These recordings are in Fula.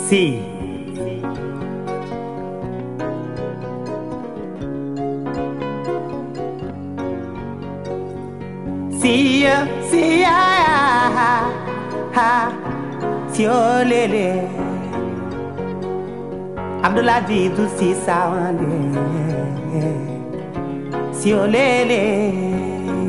Sí. Sí, sí, si olele Abdoulaye si sawande si olele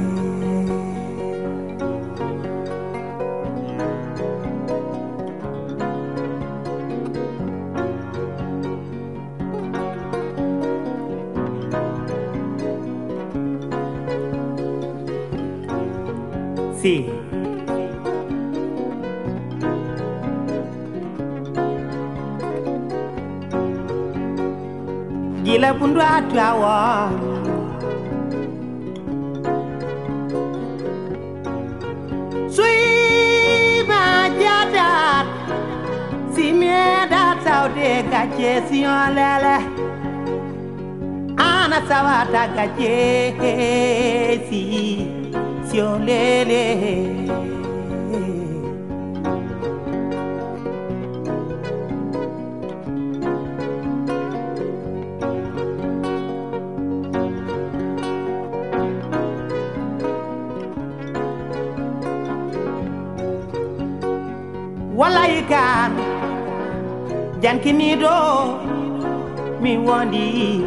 Sí. Gila pundu atwawa Sui majada Si mieda saude kache si olele Ana sawata kache si olele Wallahi kan jankini do mi wondi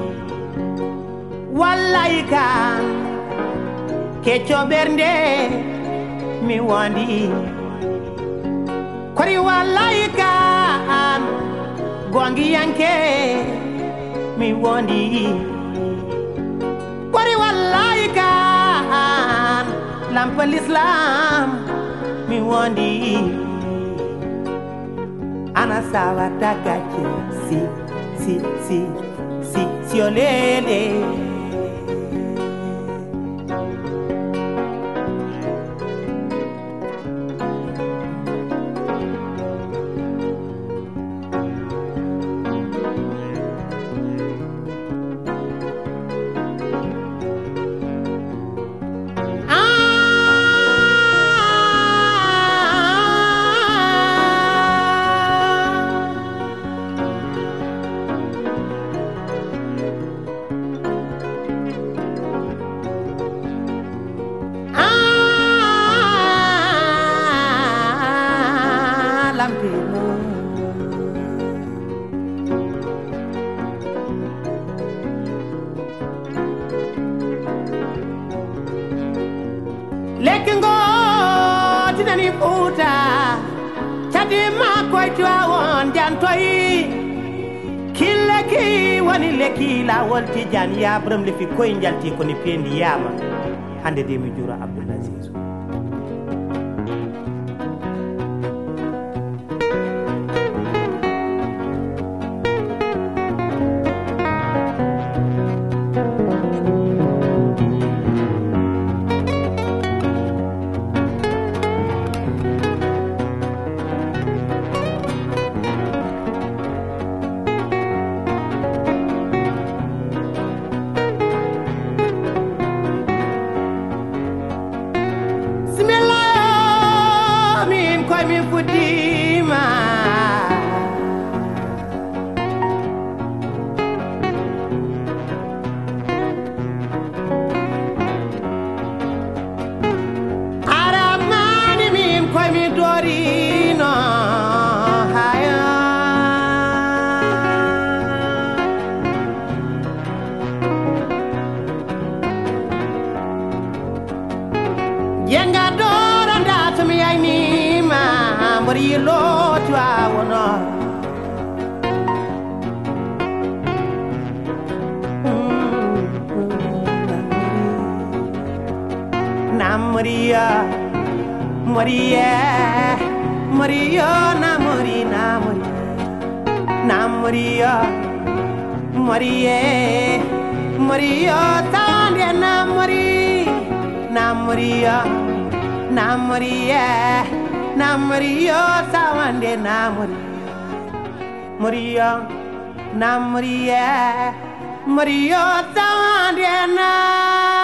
Wallahi kan kecho bernde mi wondi Kori wallahi kan gongi yanke mi wondi Kori wallahi kan lampal islam mi wondi Ana sawata gache si olele Lekingo tinani puta Chadima kwa chwa won jantoi Kileki wani leki la walti jan ya bram le fi koy njalti ko ni pendi yama hande de mi jura Abdoul Aziz Yenga dora ndata mi ay ni ma mbori lo twa wono Maria Maria Maria na Maria Maria Maria tande na Maria sawande na Maria sawande na